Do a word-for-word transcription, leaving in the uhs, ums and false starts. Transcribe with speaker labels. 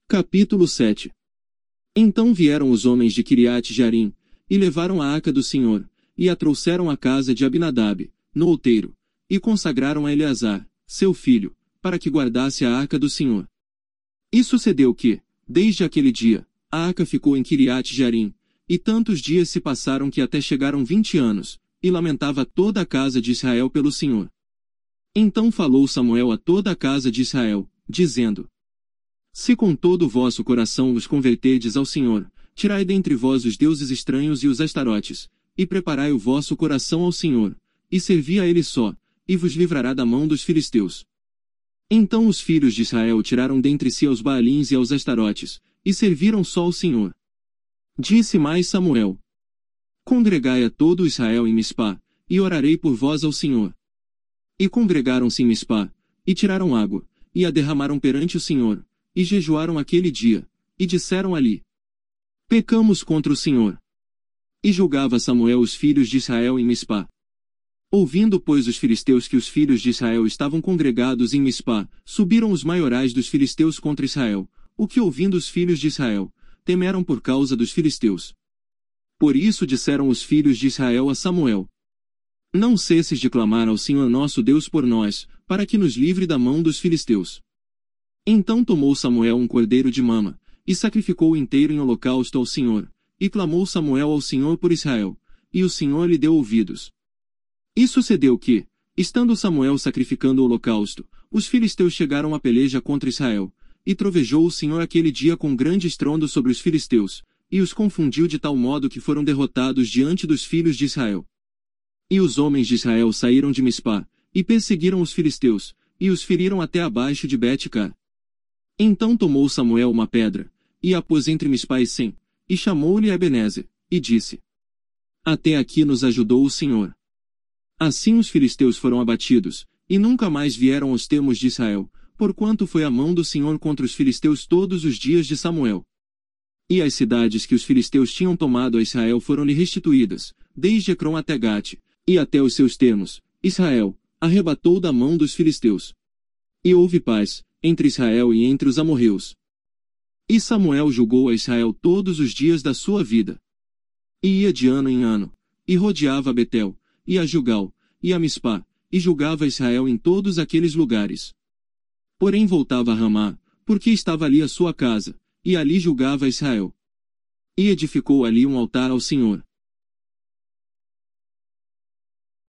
Speaker 1: Capítulo sete. Então vieram os homens de Kiriat Jearim, e levaram a arca do Senhor, e a trouxeram à casa de Abinadab, no outeiro, e consagraram a Eleazar, seu filho, para que guardasse a arca do Senhor. E sucedeu que, desde aquele dia, a arca ficou em Kiriat Jearim, e tantos dias se passaram que até chegaram vinte anos, e lamentava toda a casa de Israel pelo Senhor. Então falou Samuel a toda a casa de Israel, dizendo: Se com todo o vosso coração vos converterdes ao Senhor, tirai dentre vós os deuses estranhos e os astarotes, e preparai o vosso coração ao Senhor, e servi a Ele só, e vos livrará da mão dos filisteus. Então os filhos de Israel tiraram dentre si aos Baalins e aos astarotes, e serviram só ao Senhor. Disse mais Samuel: Congregai a todo o Israel em Mispá, e orarei por vós ao Senhor. E congregaram-se em Mispá, e tiraram água, e a derramaram perante o Senhor, e jejuaram aquele dia, e disseram ali: Pecamos contra o Senhor. E julgava Samuel os filhos de Israel em Mispá. Ouvindo, pois, os filisteus que os filhos de Israel estavam congregados em Mispá, subiram os maiorais dos filisteus contra Israel, o que ouvindo os filhos de Israel, temeram por causa dos filisteus. Por isso disseram os filhos de Israel a Samuel: Não cesses de clamar ao Senhor nosso Deus por nós, para que nos livre da mão dos filisteus. Então tomou Samuel um cordeiro de mama, e sacrificou-o inteiro em holocausto ao Senhor, e clamou Samuel ao Senhor por Israel, e o Senhor lhe deu ouvidos. E sucedeu que, estando Samuel sacrificando o holocausto, os filisteus chegaram à peleja contra Israel, e trovejou o Senhor aquele dia com grande estrondo sobre os filisteus, e os confundiu de tal modo que foram derrotados diante dos filhos de Israel. E os homens de Israel saíram de Mispá, e perseguiram os filisteus, e os feriram até abaixo de Bet-Car. Então tomou Samuel uma pedra, e a pôs entre Mispá e Sem, e chamou-lhe Ebenezer, e disse: Até aqui nos ajudou o Senhor. Assim os filisteus foram abatidos, e nunca mais vieram aos termos de Israel, porquanto foi a mão do Senhor contra os filisteus todos os dias de Samuel. E as cidades que os filisteus tinham tomado a Israel foram-lhe restituídas, desde Ecrom até Gate, e até os seus termos, Israel arrebatou da mão dos filisteus. E houve paz entre Israel e entre os amorreus. E Samuel julgou a Israel todos os dias da sua vida. E ia de ano em ano, e rodeava a Betel, e a Gilgal, e a Mispá, e julgava Israel em todos aqueles lugares. Porém voltava a Ramá, porque estava ali a sua casa, e ali julgava Israel. E edificou ali um altar ao Senhor,